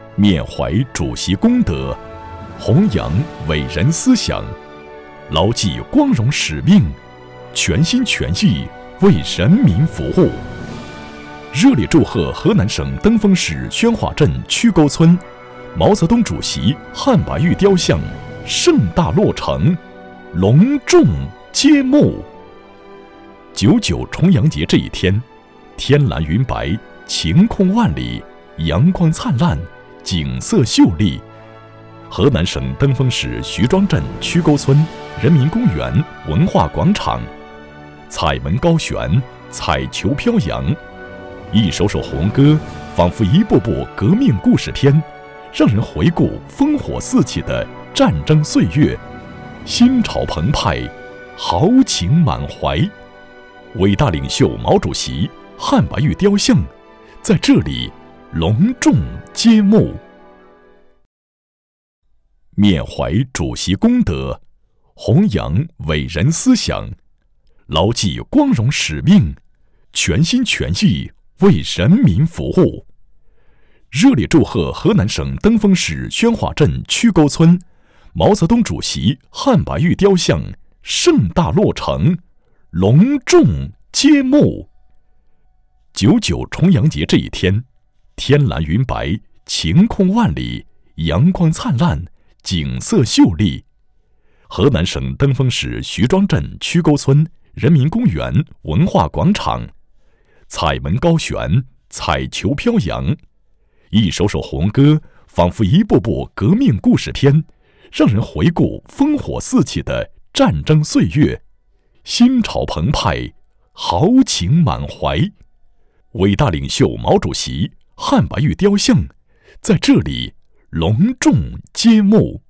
缅怀主席功德，弘扬伟人思想，牢记光荣使命，全心全意为人民服务。热烈祝贺河南省登封市宣化镇曲沟村毛泽东主席汉白玉雕像盛大落成，隆重揭幕。99重阳节这一天，天蓝云白，晴空万里，阳光灿烂，景色秀丽。河南省登封市徐庄镇曲沟村人民公园文化广场，彩门高悬，彩球飘扬，一首首红歌仿佛一部部革命故事片，让人回顾烽火四起的战争岁月，心潮澎湃，豪情满怀。伟大领袖毛主席汉白玉雕像在这里隆重揭幕。缅怀主席功德，弘扬伟人思想，牢记光荣使命，全心全意为人民服务。热烈祝贺河南省登封市宣化镇曲沟村毛泽东主席汉白玉雕像盛大落成，隆重揭幕。99重阳节这一天，天蓝云白，晴空万里，阳光灿烂，景色秀丽。河南省登封市徐庄镇曲沟村人民公园文化广场，彩门高悬，彩球飘扬，一首首红歌仿佛一部部革命故事片，让人回顾烽火四起的战争岁月，心潮澎湃，豪情满怀。伟大领袖毛主席汉白玉雕像在这里隆重揭幕。